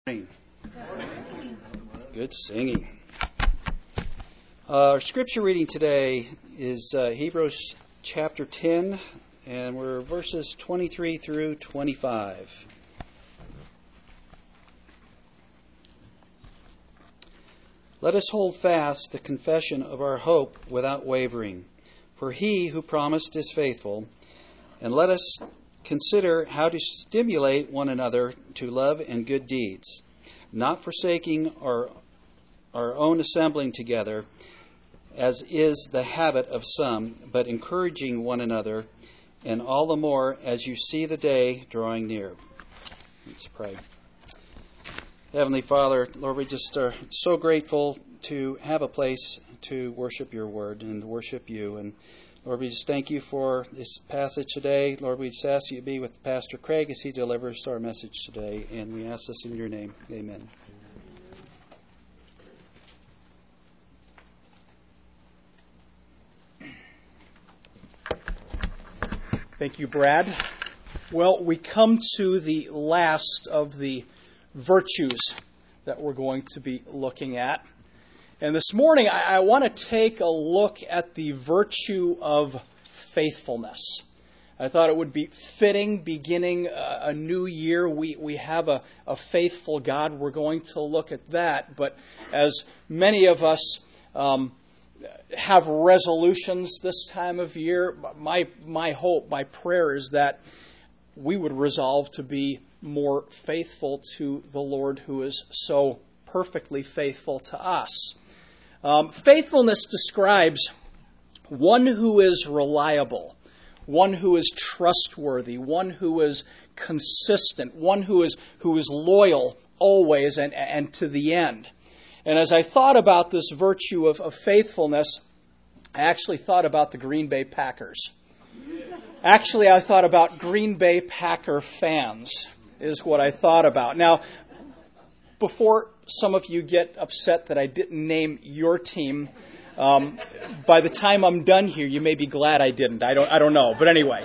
Morning. Good singing. Our scripture reading today is Hebrews chapter 10, and we're verses 23 through 25. Let us hold fast the confession of our hope without wavering, for he who promised is faithful, and let us consider how to stimulate one another to love and good deeds, not forsaking our own assembling together, as is the habit of some, but encouraging one another, and all the more as you see the day drawing near. Let's pray. Heavenly Father, Lord, we just are so grateful to have a place to worship your word and to worship you. And Lord, we just thank you for this passage today. Lord, we just ask you to be with Pastor Craig as he delivers our message today. And we ask this in your name. Amen. Thank you, Brad. Well, we come to the last of the virtues that we're going to be looking at. And this morning, I want to take a look at the virtue of faithfulness. I thought it would be fitting, beginning a new year. We have a faithful God. We're going to look at that. But as many of us have resolutions this time of year, my hope, my prayer is that we would resolve to be more faithful to the Lord, who is so perfectly faithful to us. Faithfulness describes one who is reliable, one who is trustworthy, one who is consistent, one who is loyal always and to the end. And as I thought about this virtue of faithfulness, I actually thought about the Green Bay Packers. Actually, I thought about Green Bay Packer fans is what I thought about. Now, before some of you get upset that I didn't name your team, by the time I'm done here, you may be glad I didn't. I don't know. But anyway,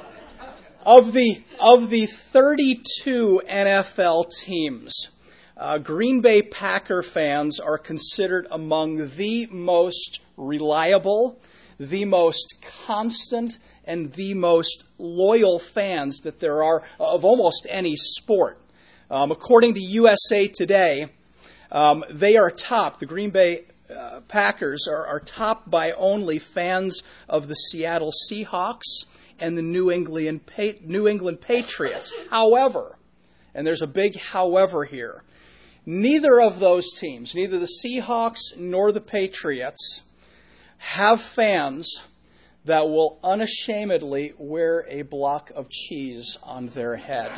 of the 32 NFL teams, Green Bay Packer fans are considered among the most reliable, the most constant, and the most loyal fans that there are of almost any sport. According to USA Today, they are topped. The Green Bay Packers are topped by only fans of the Seattle Seahawks and the New England Patriots. However, and there's a big however here, neither of those teams, neither the Seahawks nor the Patriots, have fans that will unashamedly wear a block of cheese on their head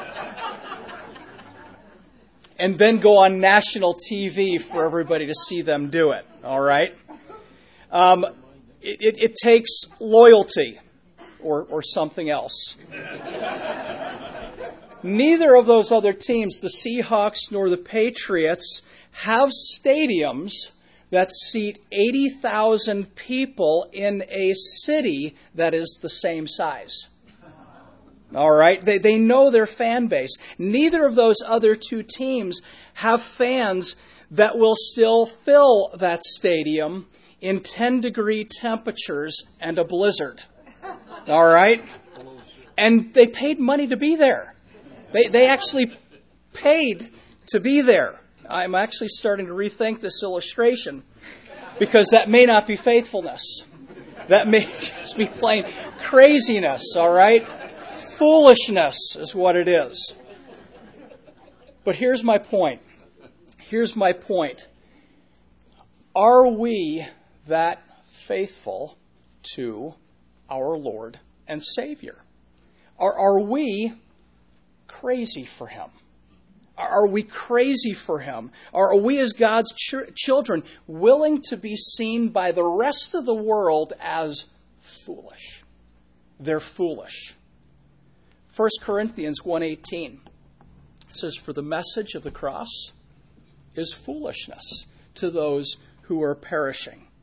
and then go on national TV for everybody to see them do it, all right? It takes loyalty or something else. Neither of those other teams, the Seahawks nor the Patriots, have stadiums that seat 80,000 people in a city that is the same size. All right? They know their fan base. Neither of those other two teams have fans that will still fill that stadium in 10-degree temperatures and a blizzard. All right? And they paid money to be there. They actually paid to be there. I'm actually starting to rethink this illustration because that may not be faithfulness. That may just be plain craziness, all right? Foolishness is what it is. But here's my point. Are we that faithful to our Lord and Savior? Are we crazy for Him? Are we crazy for Him? Are we as God's children willing to be seen by the rest of the world as foolish? They're foolish. 1 Corinthians 1:18 says, "For the message of the cross is foolishness to those who are perishing,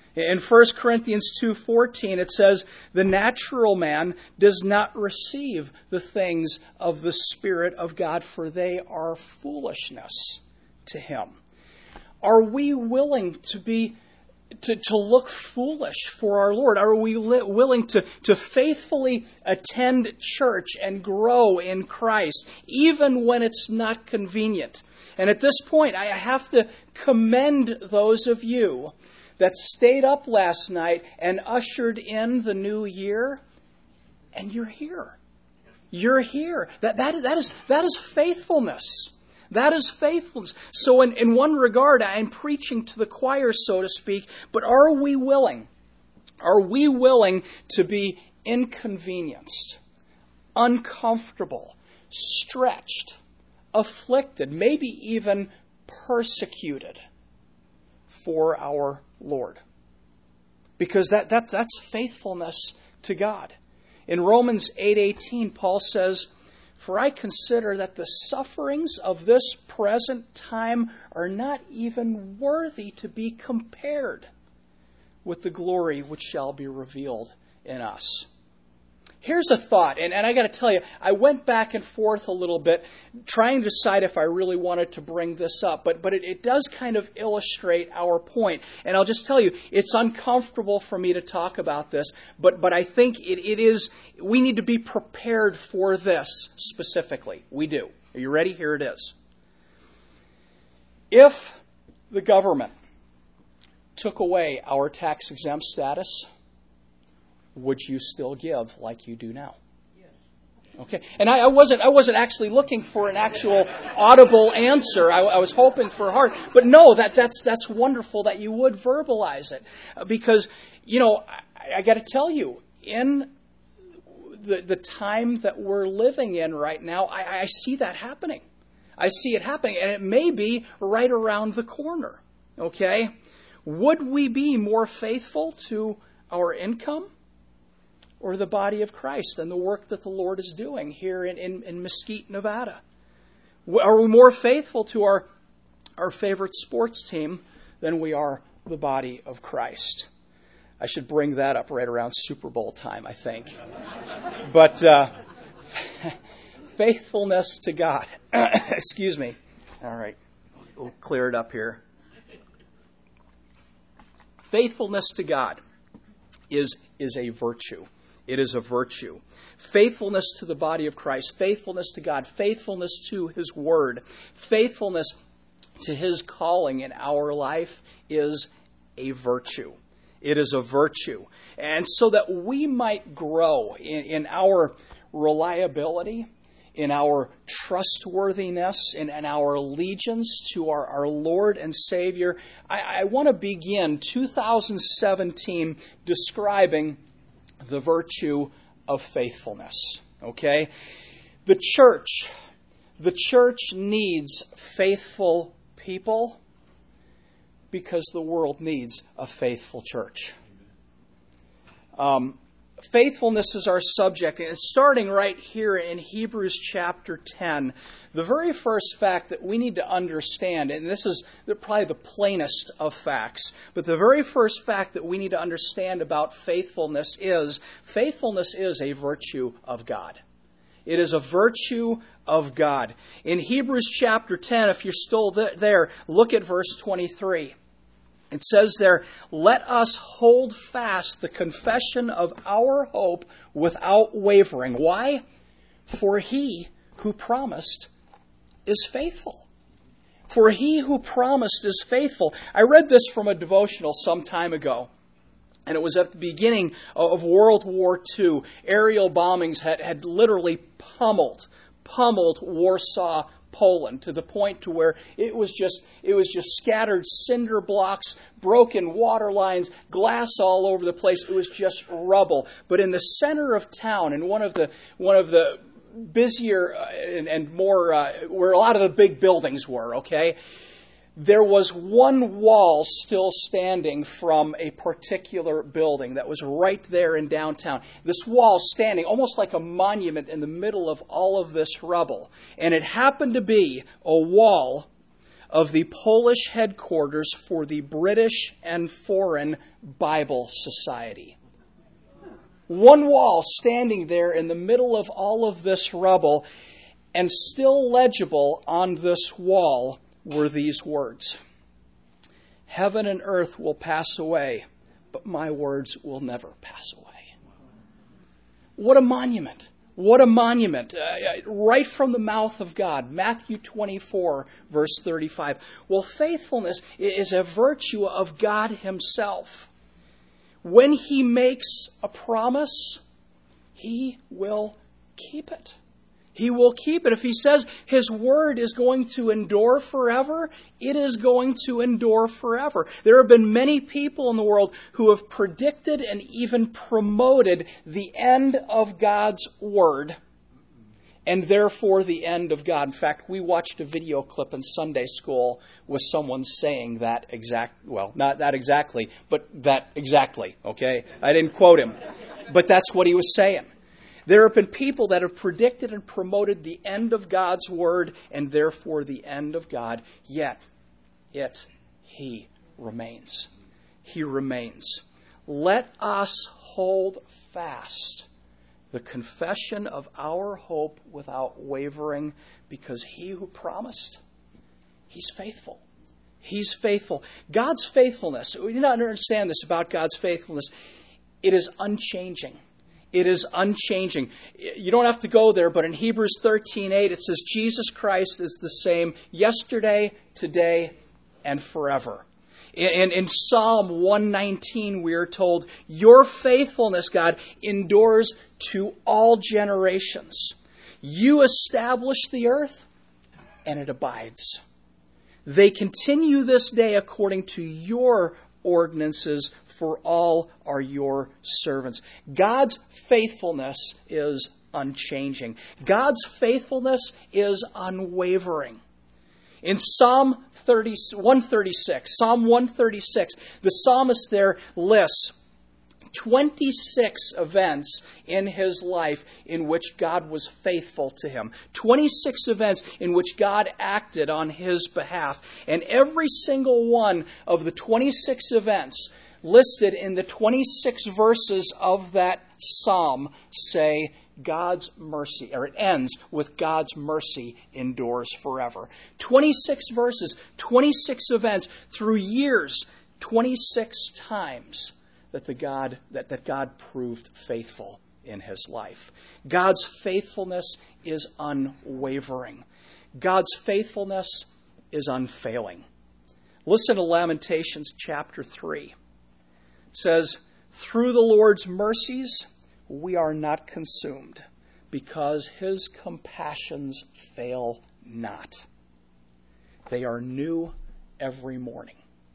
In 1 Corinthians 2:14 it says, "The natural man does not receive the things of the Spirit of God, for they are foolishness to him." Are we willing to look foolish for our Lord? Are we willing to faithfully attend church and grow in Christ, even when it's not convenient? And at this point, I have to commend those of you that stayed up last night and ushered in the new year, and you're here. You're here. That is faithfulness. That is faithfulness. So in one regard, I'm preaching to the choir, so to speak, but are we willing? Are we willing to be inconvenienced, uncomfortable, stretched, afflicted, maybe even persecuted for our Lord? Because that's faithfulness to God. In Romans 8:18, Paul says, "For I consider that the sufferings of this present time are not even worthy to be compared with the glory which shall be revealed in us." Here's a thought, and I got to tell you, I went back and forth a little bit trying to decide if I really wanted to bring this up, but it does kind of illustrate our point. And I'll just tell you, it's uncomfortable for me to talk about this, but I think it is, we need to be prepared for this specifically. We do. Are you ready? Here it is. If the government took away our tax-exempt status, would you still give like you do now? Yes. Okay. And I wasn't actually looking for an actual audible answer. I was hoping for a heart. But no, that's wonderful that you would verbalize it. Because, I got to tell you, in the time that we're living in right now, I see that happening. I see it happening, and it may be right around the corner. Okay? Would we be more faithful to our income or the body of Christ and the work that the Lord is doing here in Mesquite, Nevada? Are we more faithful to our favorite sports team than we are the body of Christ? I should bring that up right around Super Bowl time, I think. But faithfulness to God. Excuse me. All right. We'll clear it up here. Faithfulness to God is a virtue. It is a virtue. Faithfulness to the body of Christ, faithfulness to God, faithfulness to His Word, faithfulness to His calling in our life is a virtue. It is a virtue. And so that we might grow in our reliability, in our trustworthiness, in our allegiance to our Lord and Savior, I want to begin 2017 describing the virtue of faithfulness. Okay? The church needs faithful people because the world needs a faithful church. Faithfulness is our subject, and it's starting right here in Hebrews chapter 10. The very first fact that we need to understand, and this is probably the plainest of facts, but the very first fact that we need to understand about faithfulness is a virtue of God. It is a virtue of God. In Hebrews chapter 10, if you're still there, look at verse 23. It says there, "Let us hold fast the confession of our hope without wavering." Why? For He who promised is faithful. For He who promised is faithful. I read this from a devotional some time ago, and it was at the beginning of World War II. Aerial bombings had literally pummeled Warsaw, Poland, to the point to where it was just scattered cinder blocks, broken water lines, glass all over the place. It was just rubble. But in the center of town, in one of the busier and more where a lot of the big buildings were, okay, there was one wall still standing from a particular building that was right there in downtown. This wall standing almost like a monument in the middle of all of this rubble. And it happened to be a wall of the Polish headquarters for the British and Foreign Bible Society. One wall standing there in the middle of all of this rubble, and still legible on this wall were these words: "Heaven and earth will pass away, but my words will never pass away." What a monument. What a monument. Right from the mouth of God. Matthew 24, verse 35. Well, faithfulness is a virtue of God himself. When he makes a promise, he will keep it. He will keep it. If he says his word is going to endure forever, it is going to endure forever. There have been many people in the world who have predicted and even promoted the end of God's word, and therefore the end of God. In fact, we watched a video clip in Sunday school with someone saying that not that exactly, but that exactly, okay? I didn't quote him, but that's what he was saying. There have been people that have predicted and promoted the end of God's word and therefore the end of God, yet he remains. He remains. Let us hold fast the confession of our hope without wavering, because he who promised, he's faithful. He's faithful. God's faithfulness, we do not understand this about God's faithfulness, it is unchanging. It is unchanging. You don't have to go there, but in Hebrews 13:8 it says Jesus Christ is the same yesterday, today, and forever. In Psalm 119 we are told, your faithfulness, God, endures to all generations. You establish the earth, and it abides. They continue this day according to your ordinances, for all are your servants. God's faithfulness is unchanging. God's faithfulness is unwavering. In Psalm 136, the psalmist there lists 26 events in his life in which God was faithful to him. 26 events in which God acted on his behalf. And every single one of the 26 events listed in the 26 verses of that psalm say God's mercy, or it ends with God's mercy endures forever. 26 verses, 26 events through years, 26 times that God proved faithful in his life. God's faithfulness is unwavering. God's faithfulness is unfailing. Listen to Lamentations chapter 3. It says, through the Lord's mercies we are not consumed, because his compassions fail not. They are new every morning.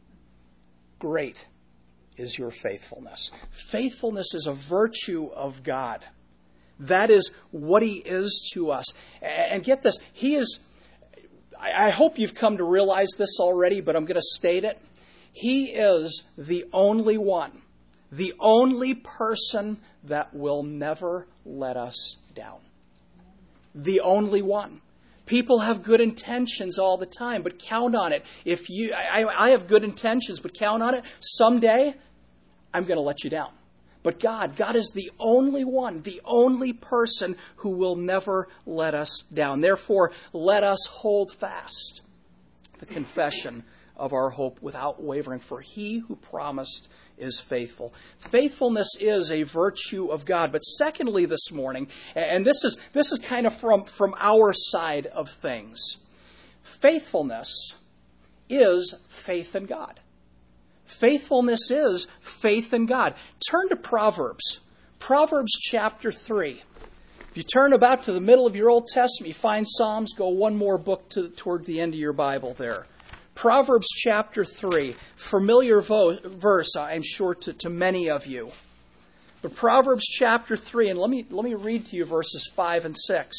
Great is your faithfulness. Faithfulness is a virtue of God. That is what he is to us. And get this, he is, I hope you've come to realize this already, but I'm going to state it. He is the only one, the only person that will never let us down. The only one. People have good intentions all the time, but count on it. I have good intentions, but count on it. Someday, I'm going to let you down. But God is the only one, the only person who will never let us down. Therefore, let us hold fast the confession of our hope without wavering, for he who promised is faithful. Faithfulness is a virtue of God. But secondly this morning, and this is kind of from our side of things, faithfulness is faith in God. Faithfulness is faith in God. Turn to Proverbs. Proverbs chapter 3. If you turn about to the middle of your Old Testament, you find Psalms, go one more book toward the end of your Bible there. Proverbs chapter 3, familiar verse, I'm sure, to many of you. But Proverbs chapter 3, and let me read to you verses 5 and 6.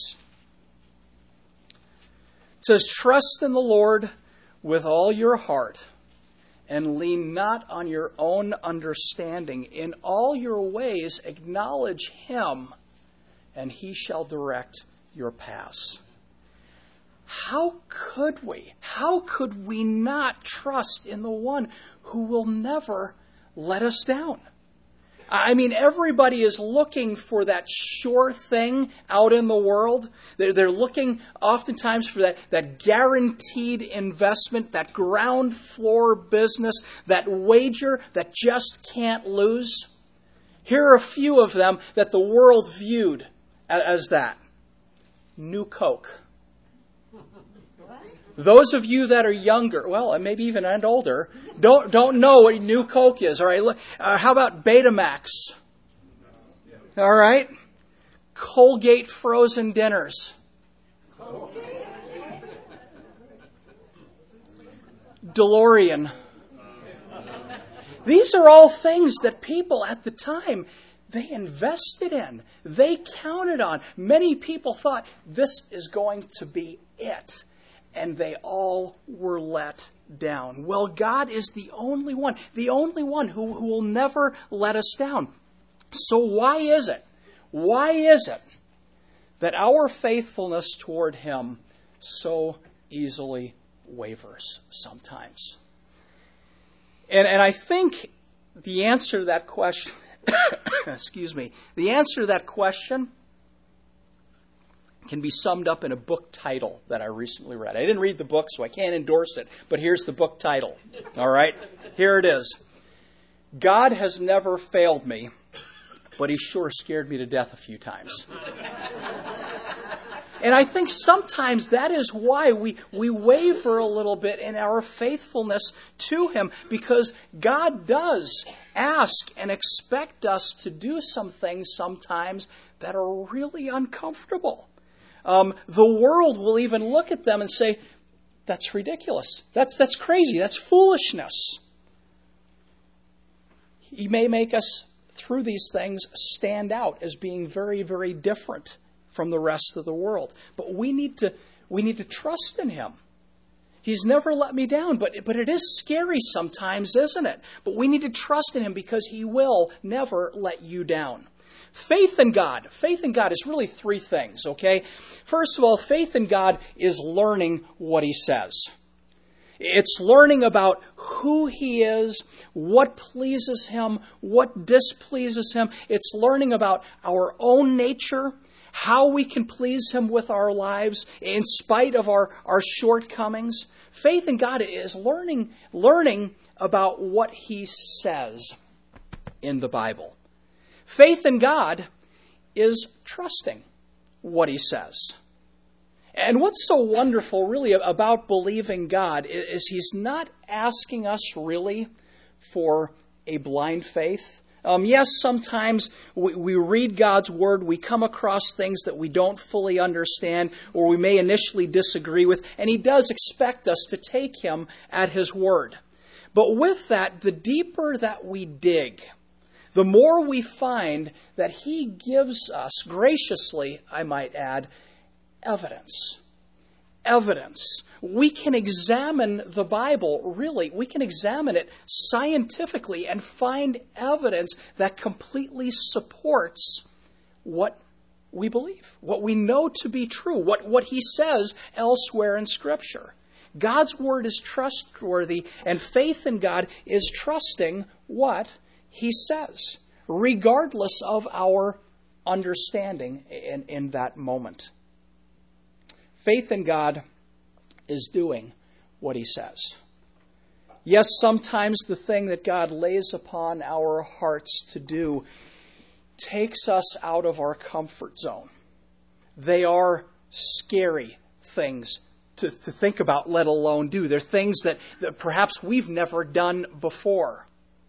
It says, trust in the Lord with all your heart, and lean not on your own understanding. In all your ways acknowledge him, and he shall direct your paths. how could we? How could we not trust in the one who will never let us down? I mean, everybody is looking for that sure thing out in the world. They're looking oftentimes for that guaranteed investment, that ground floor business, that wager that just can't lose. Here are a few of them that the world viewed as that. New Coke. Those of you that are younger, well, and maybe even and older, don't know what New Coke is. All right, how about Betamax? All right, Colgate frozen dinners. DeLorean. These are all things that people at the time, they invested in. They counted on. Many people thought this is going to be it. And they all were let down. Well, God is the only one who will never let us down. So why is it that our faithfulness toward Him so easily wavers sometimes? And I think the answer to that question, the answer to that question can be summed up in a book title that I recently read. I didn't read the book, so I can't endorse it, but here's the book title. All right? Here it is. God has never failed me, but He sure scared me to death a few times. And I think sometimes that is why we waver a little bit in our faithfulness to Him, because God does ask and expect us to do some things sometimes that are really uncomfortable. The world will even look at them and say, that's ridiculous. That's crazy. That's foolishness. He may make us, through these things, stand out as being very, very different from the rest of the world. But we need to trust in Him. He's never let me down, but it is scary sometimes, isn't it? But we need to trust in Him because He will never let you down. Faith in God. Faith in God is really three things, okay? First of all, faith in God is learning what He says. It's learning about who He is, what pleases Him, what displeases Him. It's learning about our own nature, how we can please Him with our lives in spite of our shortcomings. Faith in God is learning about what He says in the Bible. Faith in God is trusting what He says. And what's so wonderful really about believing God is He's not asking us really for a blind faith. Yes, sometimes we read God's Word, we come across things that we don't fully understand or we may initially disagree with, and He does expect us to take Him at His Word. But with that, the deeper that we dig, the more we find that He gives us, graciously, I might add, evidence. Evidence. We can examine the Bible, really, we can examine it scientifically and find evidence that completely supports what we believe, what we know to be true, what He says elsewhere in Scripture. God's Word is trustworthy, and faith in God is trusting what He says, regardless of our understanding in that moment. Faith in God is doing what He says. Yes, sometimes the thing that God lays upon our hearts to do takes us out of our comfort zone. They are scary things to think about, let alone do. They're things that perhaps we've never done before.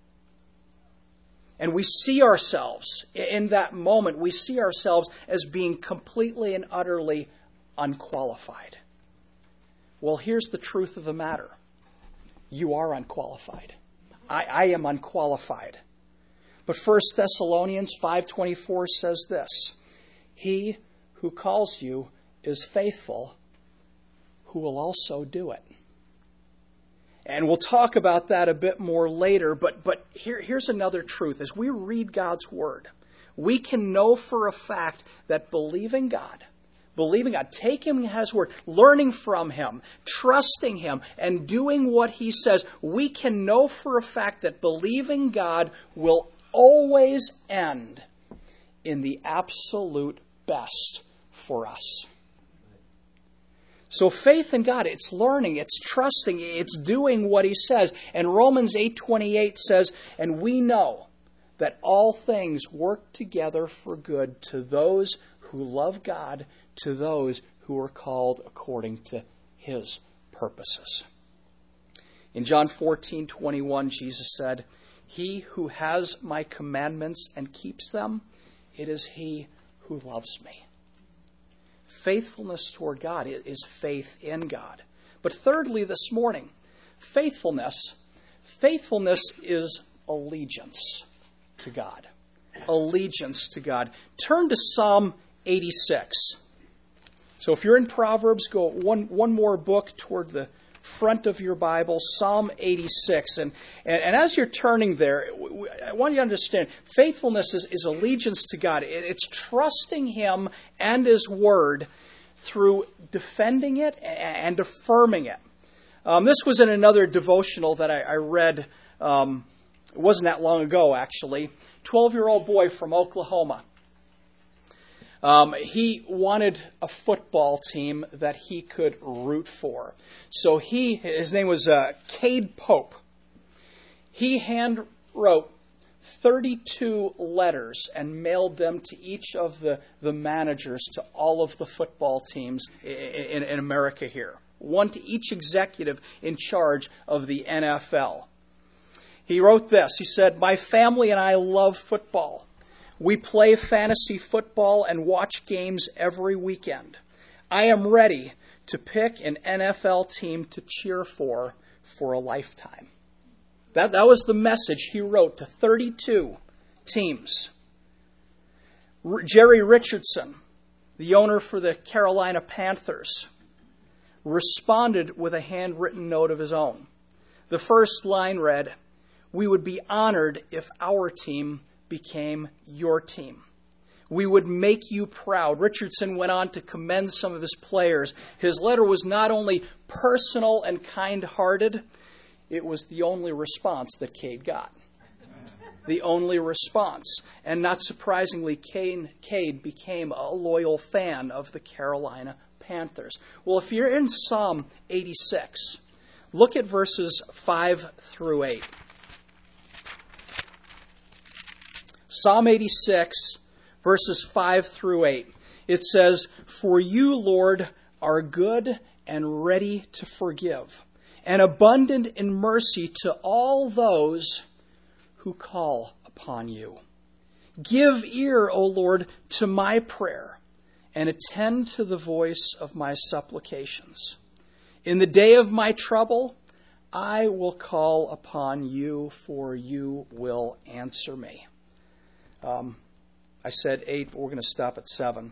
And we see ourselves, in that moment, we see ourselves as being completely and utterly unqualified. Well, here's the truth of the matter. You are unqualified. I am unqualified. But 1 Thessalonians 5:24 says this, He who calls you is faithful, who will also do it. And we'll talk about that a bit more later, but here's another truth. As we read God's Word, we can know for a fact that believing God, believing God, taking Him at His word, learning from Him, trusting Him, and doing what He says, we can know for a fact that believing God will always end in the absolute best for us. So faith in God, it's learning, it's trusting, it's doing what He says. And Romans 8:28 says, and we know that all things work together for good to those who love God, to those who are called according to His purposes. In John 14:21, Jesus said, he who has my commandments and keeps them, it is he who loves me. Faithfulness toward God is faith in God. But thirdly, this morning, faithfulness is allegiance to God. Allegiance to God. Turn to Psalm 86. So if you're in Proverbs, go one more book toward the front of your Bible, Psalm 86. And as you're turning there, I want you to understand, faithfulness is allegiance to God. It's trusting Him and His Word through defending it and affirming it. This was in another devotional that I read. It wasn't that long ago, actually. 12-year-old boy from Oklahoma. He wanted a football team that he could root for. So his name was Cade Pope. He hand wrote 32 letters and mailed them to each of the managers to all of the football teams in America here. One to each executive in charge of the NFL. He wrote this. He said, my family and I love football. We play fantasy football and watch games every weekend. I am ready to pick an NFL team to cheer for a lifetime. That was the message he wrote to 32 teams. Jerry Richardson, the owner for the Carolina Panthers, responded with a handwritten note of his own. The first line read, we would be honored if our team became your team. We would make you proud. Richardson went on to commend some of his players. His letter was not only personal and kind-hearted, it was the only response that Cade got. The only response. And not surprisingly, Cade became a loyal fan of the Carolina Panthers. Well, if you're in Psalm 86, look at verses 5 through 8. Psalm 86, verses 5 through 8. It says, for you, Lord, are good and ready to forgive, and abundant in mercy to all those who call upon you. Give ear, O Lord, to my prayer, and attend to the voice of my supplications. In the day of my trouble, I will call upon you, for you will answer me. I said 8, but we're going to stop at 7.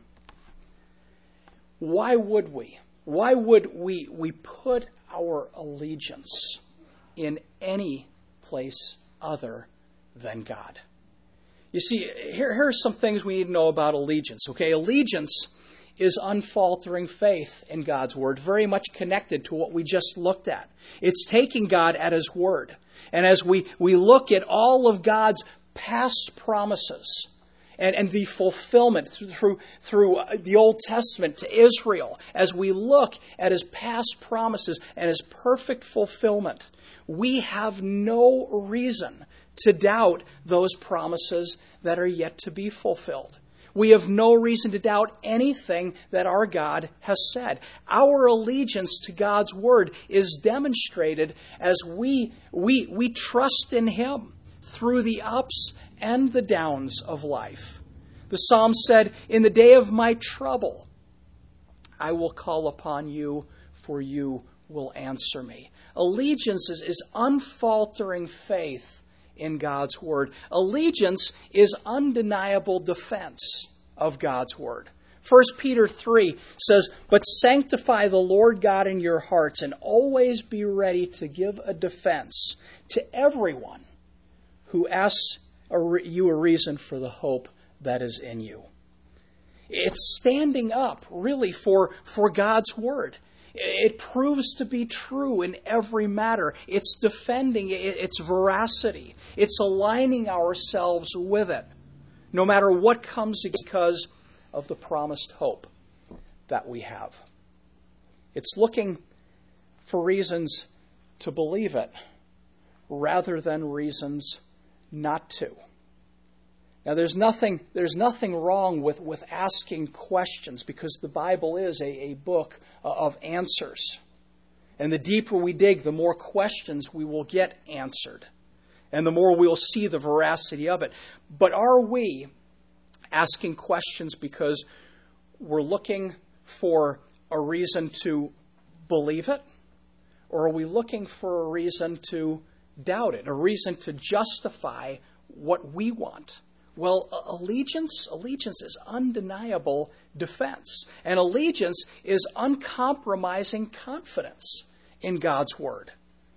Why would we? Why would we put our allegiance in any place other than God? You see, here are some things we need to know about allegiance. Okay, allegiance is unfaltering faith in God's Word, very much connected to what we just looked at. It's taking God at His Word. And as we look at all of God's past promises and the fulfillment through the Old Testament to Israel, as we look at His past promises and His perfect fulfillment, we have no reason to doubt those promises that are yet to be fulfilled. We have no reason to doubt anything that our God has said. Our allegiance to God's Word is demonstrated as we trust in Him through the ups and the downs of life. The psalm said, in the day of my trouble, I will call upon you, for you will answer me. Allegiance is unfaltering faith in God's Word. Allegiance is undeniable defense of God's Word. 1 Peter 3 says, but sanctify the Lord God in your hearts, and always be ready to give a defense to everyone who asks you a reason for the hope that is in you. It's standing up, really, for God's Word. It proves to be true in every matter. It's defending its veracity. It's aligning ourselves with it, no matter what comes, because of the promised hope that we have. It's looking for reasons to believe it rather than reasons not to. Now, there's nothing wrong with asking questions, because the Bible is a book of answers. And the deeper we dig, the more questions we will get answered, and the more we'll see the veracity of it. But are we asking questions because we're looking for a reason to believe it? Or are we looking for a reason to doubt it, a reason to justify what we want? Well, allegiance is undeniable defense. And allegiance is uncompromising confidence in God's Word.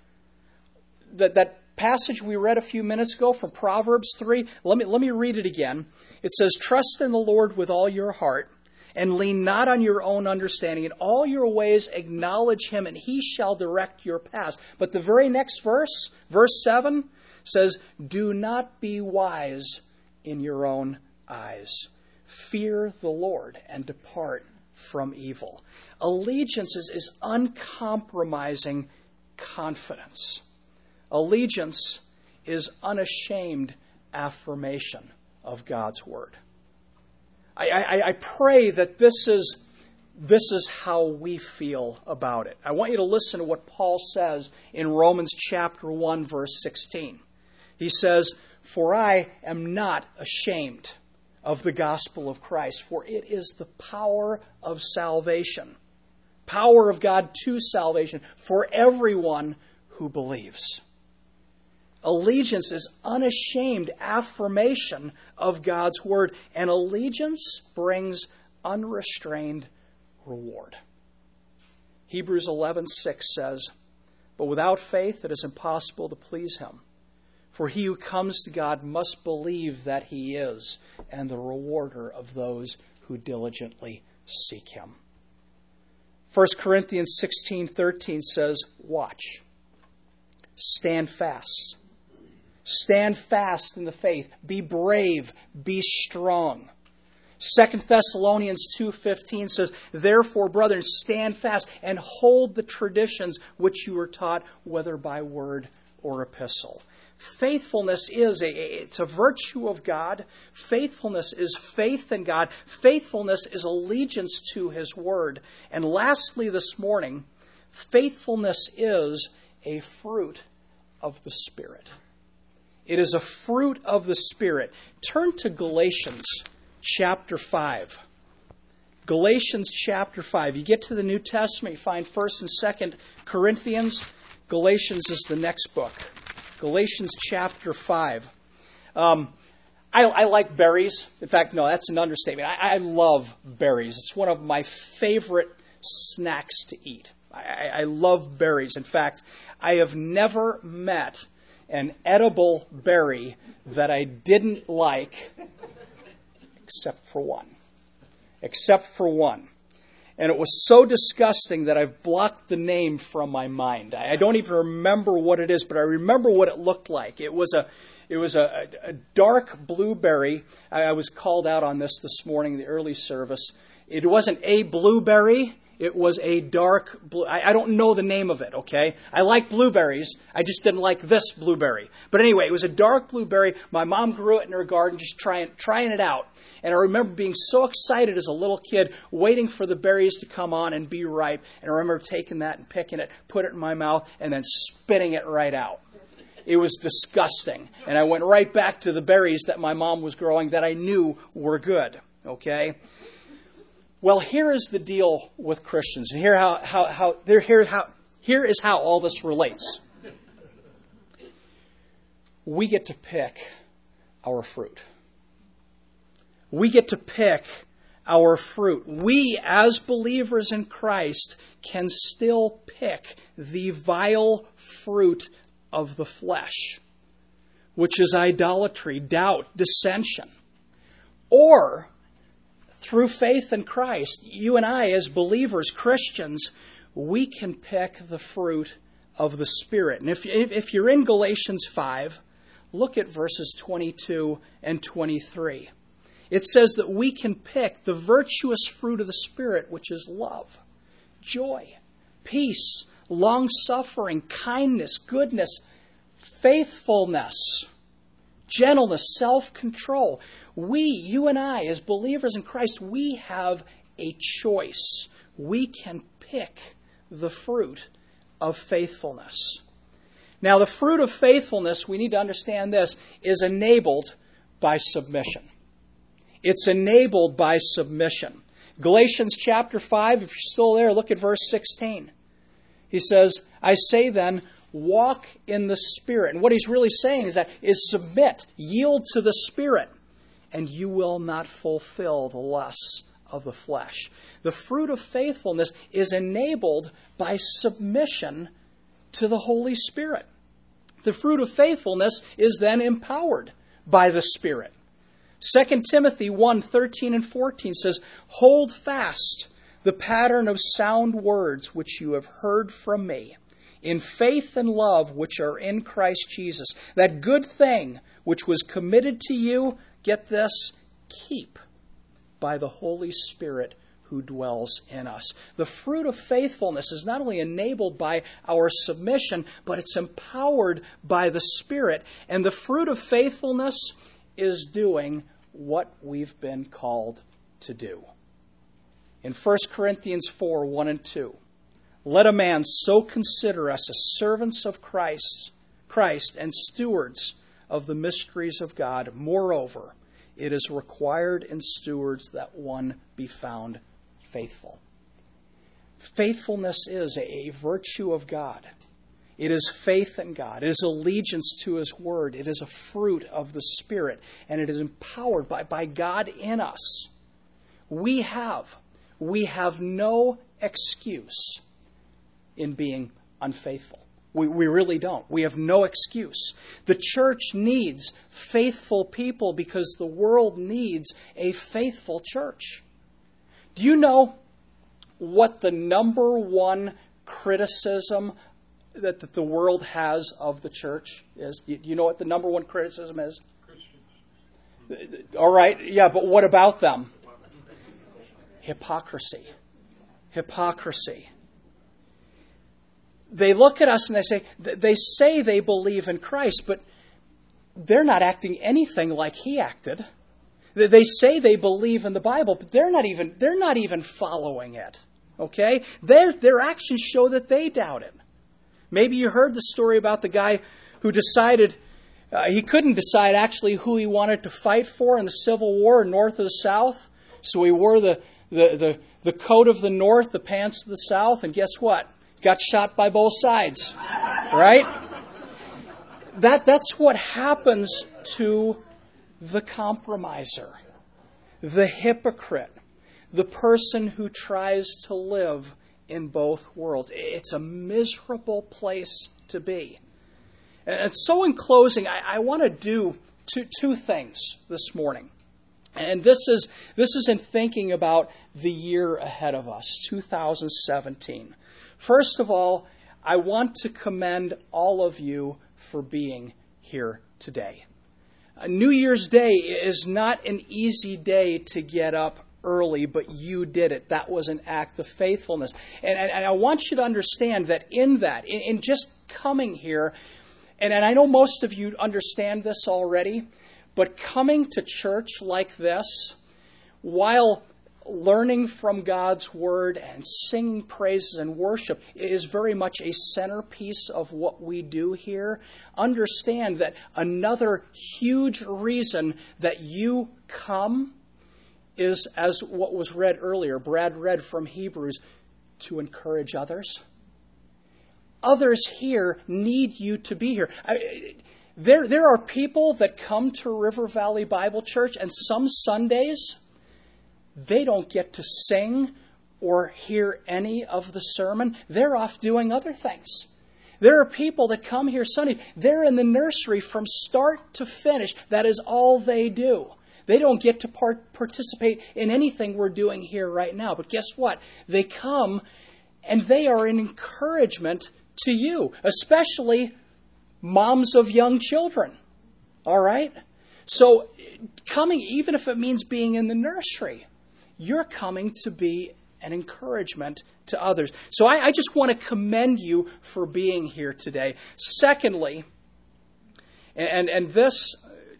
That passage we read a few minutes ago from Proverbs 3, let me read it again. It says, "Trust in the Lord with all your heart, and lean not on your own understanding. In all your ways acknowledge Him, and He shall direct your paths." But the very next verse, verse 7, says, "Do not be wise in your own eyes. Fear the Lord and depart from evil." Allegiance is uncompromising confidence. Allegiance is unashamed affirmation of God's Word. I pray that this is how we feel about it. I want you to listen to what Paul says in Romans chapter 1, verse 16. He says, "For I am not ashamed of the gospel of Christ, for it is the power of salvation, power of God to salvation for everyone who believes." Allegiance is unashamed affirmation of God's Word, and allegiance brings unrestrained reward. Hebrews 11:6 says, "But without faith it is impossible to please Him. For he who comes to God must believe that He is, and the rewarder of those who diligently seek Him." 1 Corinthians 16:13 says, "Watch, stand fast. Stand fast in the faith. Be brave. Be strong." 2 Thessalonians 2:15 says, "Therefore, brethren, stand fast and hold the traditions which you were taught, whether by word or epistle." Faithfulness it's a virtue of God. Faithfulness is faith in God. Faithfulness is allegiance to His Word. And lastly this morning, faithfulness is a fruit of the Spirit. It is a fruit of the Spirit. Turn to Galatians chapter 5. Galatians chapter 5. You get to the New Testament, you find 1st and 2nd Corinthians. Galatians is the next book. Galatians chapter 5. I like berries. In fact, no, that's an understatement. I love berries. It's one of my favorite snacks to eat. I love berries. In fact, I have never met an edible berry that I didn't like, except for one. Except for one. And it was so disgusting that I've blocked the name from my mind. I don't even remember what it is, but I remember what it looked like. It was a dark blueberry. I was called out on this morning in the early service. It wasn't a blueberry. It was a dark blue. I don't know the name of it, okay? I like blueberries. I just didn't like this blueberry. But anyway, it was a dark blueberry. My mom grew it in her garden, just trying it out. And I remember being so excited as a little kid, waiting for the berries to come on and be ripe. And I remember taking that and picking it, put it in my mouth, and then spitting it right out. It was disgusting. And I went right back to the berries that my mom was growing that I knew were good, okay? Well, here is the deal with Christians. And here is how all this relates. We get to pick our fruit. We get to pick our fruit. We, as believers in Christ, can still pick the vile fruit of the flesh, which is idolatry, doubt, dissension. Or through faith in Christ, you and I, as believers, Christians, we can pick the fruit of the Spirit. And if you're in Galatians 5, look at verses 22 and 23. It says that we can pick the virtuous fruit of the Spirit, which is love, joy, peace, long-suffering, kindness, goodness, faithfulness, gentleness, self-control. You and I, as believers in Christ, we have a choice. We can pick the fruit of faithfulness. Now, the fruit of faithfulness, we need to understand this, is enabled by submission. It's enabled by submission. Galatians chapter 5, if you're still there, look at verse 16. He says, I say then, walk in the Spirit. And what he's really saying is submit, yield to the Spirit, and you will not fulfill the lusts of the flesh. The fruit of faithfulness is enabled by submission to the Holy Spirit. The fruit of faithfulness is then empowered by the Spirit. 2 Timothy 1:13 and 14 says, hold fast the pattern of sound words which you have heard from me, in faith and love which are in Christ Jesus. That good thing which was committed to you, get this, keep by the Holy Spirit who dwells in us. The fruit of faithfulness is not only enabled by our submission, but it's empowered by the Spirit. And the fruit of faithfulness is doing what we've been called to do. In 1 Corinthians 4:1 and 2, let a man so consider us as servants of Christ and stewards of the mysteries of God. Moreover, it is required in stewards that one be found faithful. Faithfulness is a virtue of God. It is faith in God. It is allegiance to His Word. It is a fruit of the Spirit. And it is empowered by God in us. We have no excuse in being unfaithful. We really don't. We have no excuse. The church needs faithful people because the world needs a faithful church. Do you know what the number one criticism that the world has of the church is? Do you know what the number one criticism is? Christians. All right, yeah, but what about them? Hypocrisy. Hypocrisy. They look at us and they say they believe in Christ, but they're not acting anything like He acted. They say they believe in the Bible, but they're not even following it. Okay? Their actions show that they doubt it. Maybe you heard the story about the guy who decided he couldn't decide actually who he wanted to fight for in the Civil War, north or the South. So he wore the coat of the North, the pants of the South, and guess what? Got shot by both sides. Right? That's what happens to the compromiser, the hypocrite, the person who tries to live in both worlds. It's a miserable place to be. And so in closing, I want to do two things this morning. And this is in thinking about the year ahead of us, 2017. First of all, I want to commend all of you for being here today. New Year's Day is not an easy day to get up early, but you did it. That was an act of faithfulness. And I want you to understand that in just coming here, and I know most of you understand this already, but coming to church like this, while learning from God's Word and singing praises and worship is very much a centerpiece of what we do here. Understand that another huge reason that you come is, as what was read earlier, Brad read from Hebrews, to encourage others. Others here need you to be here. There are people that come to River Valley Bible Church, and some Sundays they don't get to sing or hear any of the sermon. They're off doing other things. There are people that come here Sunday. They're in the nursery from start to finish. That is all they do. They don't get to participate in anything we're doing here right now. But guess what? They come and they are an encouragement to you, especially moms of young children. All right? So coming, even if it means being in the nursery, you're coming to be an encouragement to others. So I just want to commend you for being here today. Secondly, and this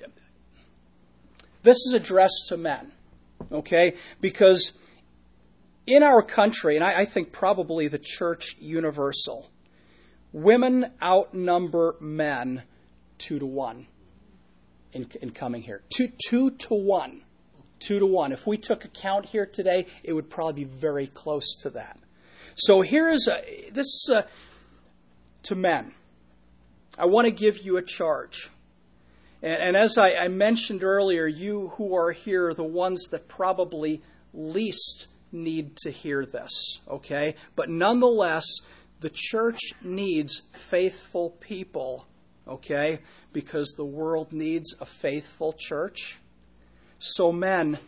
is addressed to men, okay? Because in our country, and I think probably the church universal, women outnumber men 2-to-1 in coming here. 2-to-1. 2-to-1. If we took a count here today, it would probably be very close to that. So this is to men. I want to give you a charge. And as I mentioned earlier, you who are here are the ones that probably least need to hear this, okay? But nonetheless, the church needs faithful people, okay? Because the world needs a faithful church. So men,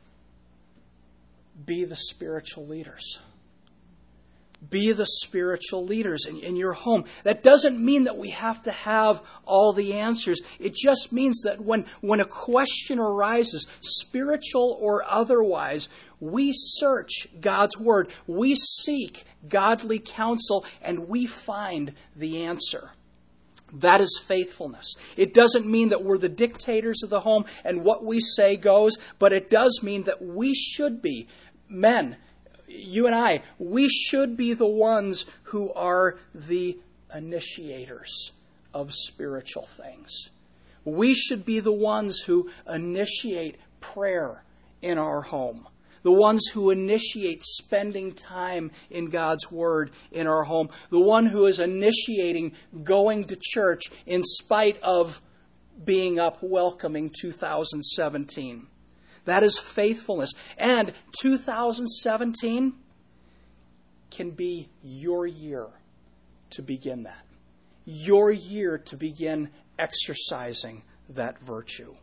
be the spiritual leaders. Be the spiritual leaders in your home. That doesn't mean that we have to have all the answers. It just means that when a question arises, spiritual or otherwise, we search God's Word. We seek godly counsel and we find the answer. That is faithfulness. It doesn't mean that we're the dictators of the home and what we say goes, but it does mean that we should be, men, you and I, we should be the ones who are the initiators of spiritual things. We should be the ones who initiate prayer in our home. The ones who initiate spending time in God's Word in our home. The one who is initiating going to church in spite of being up welcoming 2017. That is faithfulness. And 2017 can be your year to begin that. Your year to begin exercising that virtue.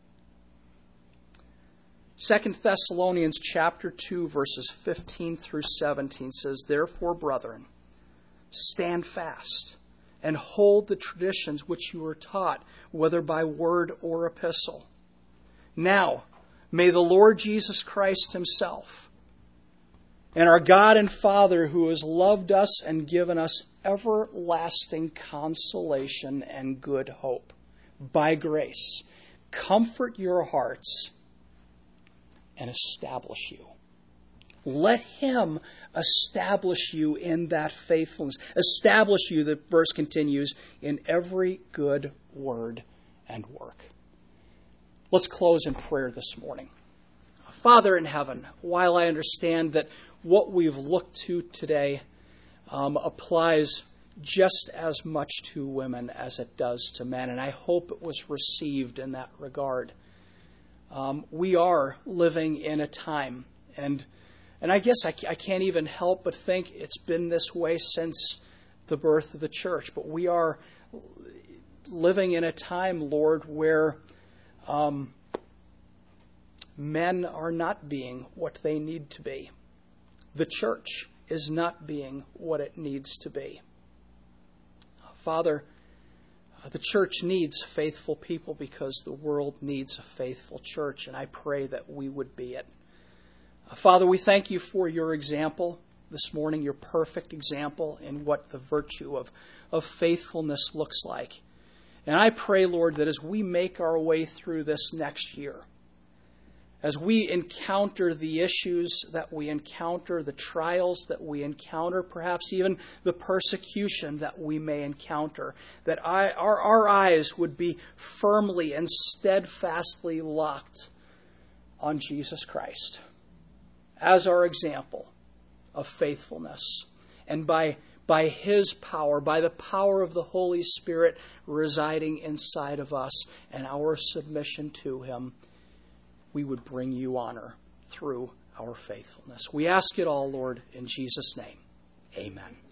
2 Thessalonians chapter 2, verses 15 through 17 says, "Therefore, brethren, stand fast and hold the traditions which you were taught, whether by word or epistle. Now, may the Lord Jesus Christ himself and our God and Father, who has loved us and given us everlasting consolation and good hope, by grace, comfort your hearts and establish you." Let him establish you in that faithfulness. Establish you, the verse continues, in every good word and work. Let's close in prayer this morning. Father in heaven, while I understand that what we've looked to today applies just as much to women as it does to men, and I hope it was received in that regard. We are living in a time, and I guess I can't even help but think it's been this way since the birth of the church, but we are living in a time, Lord, where men are not being what they need to be. The church is not being what it needs to be. Father, the church needs faithful people because the world needs a faithful church, and I pray that we would be it. Father, we thank you for your example this morning, your perfect example in what the virtue of faithfulness looks like. And I pray, Lord, that as we make our way through this next year, as we encounter the issues that we encounter, the trials that we encounter, perhaps even the persecution that we may encounter, that our eyes would be firmly and steadfastly locked on Jesus Christ as our example of faithfulness. And by his power, by the power of the Holy Spirit residing inside of us and our submission to him, we would bring you honor through our faithfulness. We ask it all, Lord, in Jesus' name. Amen.